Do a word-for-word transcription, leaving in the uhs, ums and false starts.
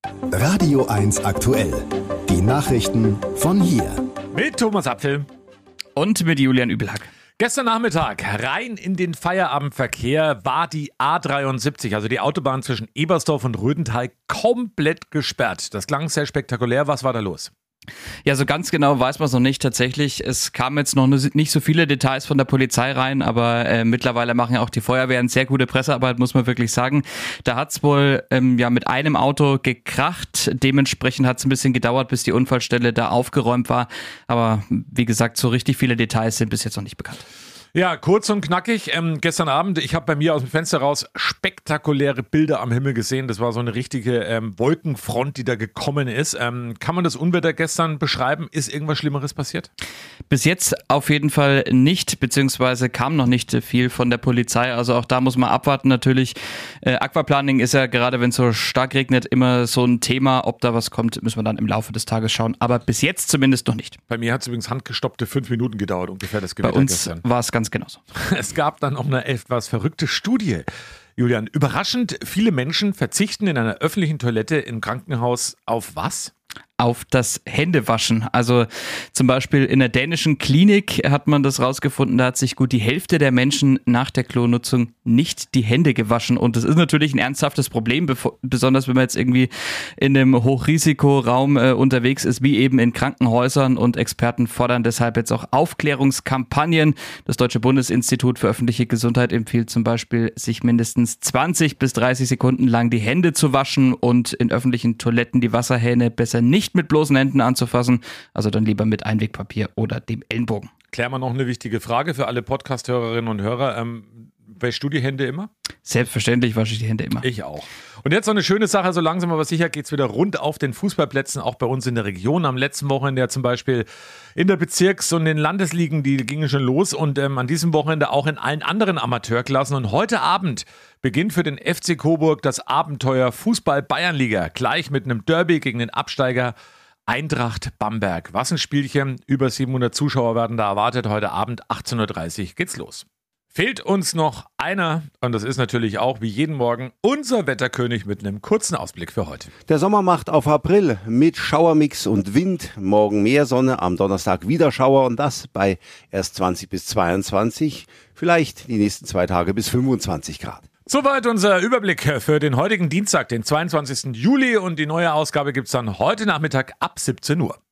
Radio eins aktuell. Die Nachrichten von hier. Mit Thomas Apfel. Und mit Julian Übelhack. Gestern Nachmittag rein in den Feierabendverkehr war die A dreiundsiebzig, also die Autobahn zwischen Ebersdorf und Rödental, komplett gesperrt. Das klang sehr spektakulär. Was war da los? Ja, so ganz genau weiß man es noch nicht tatsächlich. Es kamen jetzt noch nicht so viele Details von der Polizei rein, aber äh, mittlerweile machen ja auch die Feuerwehren sehr gute Pressearbeit, muss man wirklich sagen. Da hat es wohl ähm, ja mit einem Auto gekracht. Dementsprechend hat es ein bisschen gedauert, bis die Unfallstelle da aufgeräumt war. Aber wie gesagt, so richtig viele Details sind bis jetzt noch nicht bekannt. Ja, kurz und knackig. Ähm, gestern Abend, ich habe bei mir aus dem Fenster raus spektakuläre Bilder am Himmel gesehen. Das war so eine richtige ähm, Wolkenfront, die da gekommen ist. Ähm, kann man das Unwetter gestern beschreiben? Ist irgendwas Schlimmeres passiert? Bis jetzt auf jeden Fall nicht, beziehungsweise kam noch nicht viel von der Polizei. Also auch da muss man abwarten natürlich. Äh, Aquaplaning ist ja gerade, wenn es so stark regnet, immer so ein Thema. Ob da was kommt, müssen wir dann im Laufe des Tages schauen. Aber bis jetzt zumindest noch nicht. Bei mir hat es übrigens handgestoppte fünf Minuten gedauert, ungefähr das Gewitter Bei uns gestern. war es ganz genauso. Es gab dann auch eine etwas verrückte Studie. Julian, überraschend viele Menschen verzichten in einer öffentlichen Toilette im Krankenhaus auf was? Auf das Händewaschen. Also zum Beispiel in der dänischen Klinik hat man das rausgefunden, da hat sich gut die Hälfte der Menschen nach der Klonutzung nicht die Hände gewaschen. Und das ist natürlich ein ernsthaftes Problem, besonders wenn man jetzt irgendwie in einem Hochrisikoraum äh, unterwegs ist, wie eben in Krankenhäusern. Und Experten fordern deshalb jetzt auch Aufklärungskampagnen. Das Deutsche Bundesinstitut für öffentliche Gesundheit empfiehlt zum Beispiel, sich mindestens zwanzig bis dreißig Sekunden lang die Hände zu waschen und in öffentlichen Toiletten die Wasserhähne besser nicht mit bloßen Händen anzufassen, also dann lieber mit Einwegpapier oder dem Ellenbogen. Klären wir noch eine wichtige Frage für alle Podcast-Hörerinnen und Hörer. Ähm, wäschst du die Hände immer? Selbstverständlich wasche ich die Hände immer. Ich auch. Und jetzt noch eine schöne Sache, so langsam aber sicher geht es wieder rund auf den Fußballplätzen, auch bei uns in der Region. Am letzten Wochenende ja zum Beispiel in der Bezirks- und den Landesligen, die gingen schon los und ähm, an diesem Wochenende auch in allen anderen Amateurklassen. Und heute Abend beginnt für den F C Coburg das Abenteuer Fußball-Bayernliga, gleich mit einem Derby gegen den Absteiger Eintracht Bamberg. Was ein Spielchen, über siebenhundert Zuschauer werden da erwartet. Heute Abend achtzehn Uhr dreißig geht's los. Fehlt uns noch einer, und das ist natürlich auch wie jeden Morgen unser Wetterkönig mit einem kurzen Ausblick für heute. Der Sommer macht auf April mit Schauermix und Wind. Morgen mehr Sonne, am Donnerstag wieder Schauer und das bei erst zwanzig bis zweiundzwanzig, vielleicht die nächsten zwei Tage bis fünfundzwanzig Grad. Soweit unser Überblick für den heutigen Dienstag, den zweiundzwanzigsten Juli, und die neue Ausgabe gibt's dann heute Nachmittag ab siebzehn Uhr.